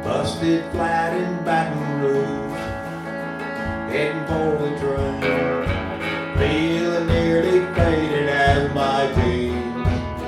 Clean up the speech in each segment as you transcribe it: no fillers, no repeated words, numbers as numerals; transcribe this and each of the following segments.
busted flat in Baton Rouge, heading for the train, feeling nearly faded as my jeans.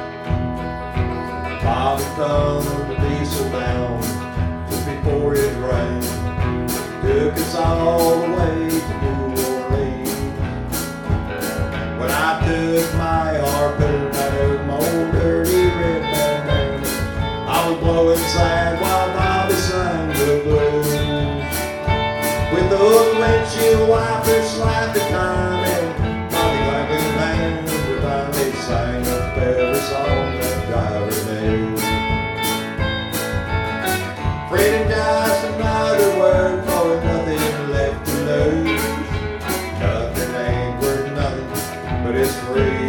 Father come to diesel down just before it rained, took us all the way to New Orleans. When I took my harpoon out of my old dirty red bandana, I was blowing sad while Bobby sang the blues. With those windshield wipers slightly timing, Bobby clapping hands every time they sang up every song that driver knew. Freedom just another word for nothing left to lose. Nothing ain't worth nothing, but it's free.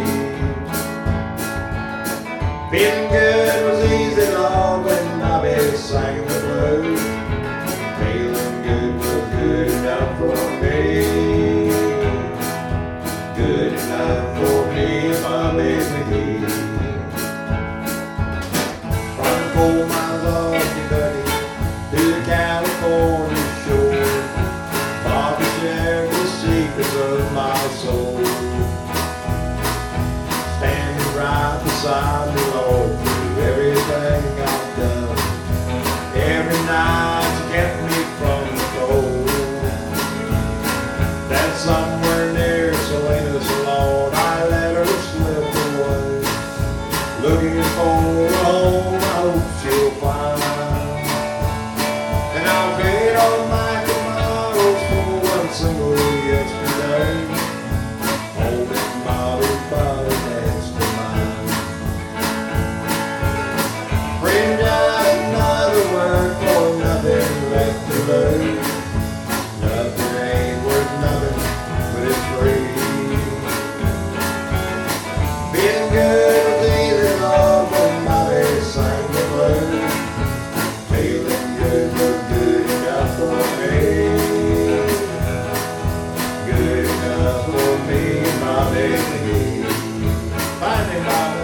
Feeling good was easy, Lord, when Bobby sang the blues. Feeling good was good enough for me. Good enough for me and my baby. From the coal mines of Kentucky to the California shore, Bobby shared the secrets of my soul. Standing right beside me, Lord, through everything I've done. Every night you kept me from the cold. That somewhere near Salinas, Lord, I let her slip away, looking for a home I hope she'll find. And I'll trade all my tomorrows for one single yesterday, holding Bobby's body next to mine. Friend, just another word for nothing left to lose. Nothing ain't worth nothing, but it's free. Feeling good was easy, Lord, when Bobby sang the blues. Feeling good was good enough for me. Good enough for me and my baby. Find me, Bobby.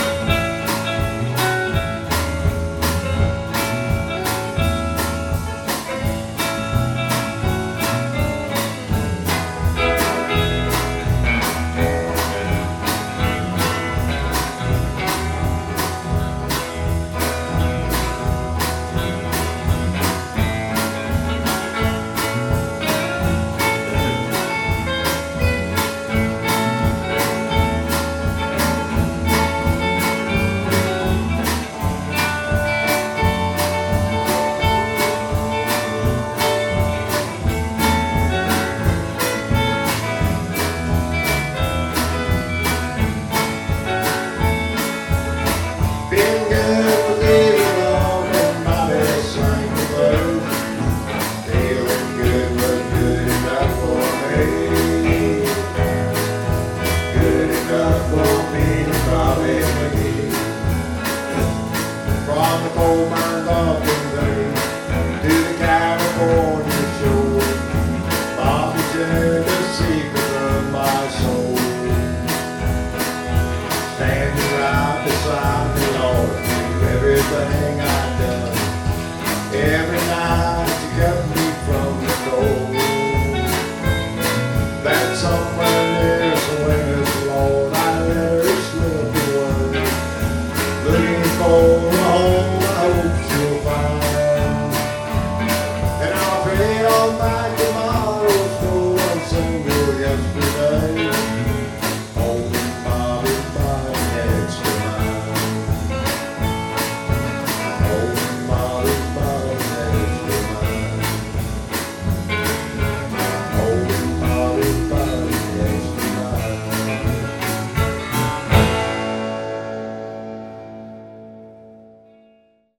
From the coal mines of Kentucky to the California shore, Bobby shared the secrets of my soul. Standing right beside me, Lord, through everything I've done. Every night you kept me from the cold. That somewhere near Salinas, Lord, I let her slip away, looking for a home I hope she'll find. And I'll trade all my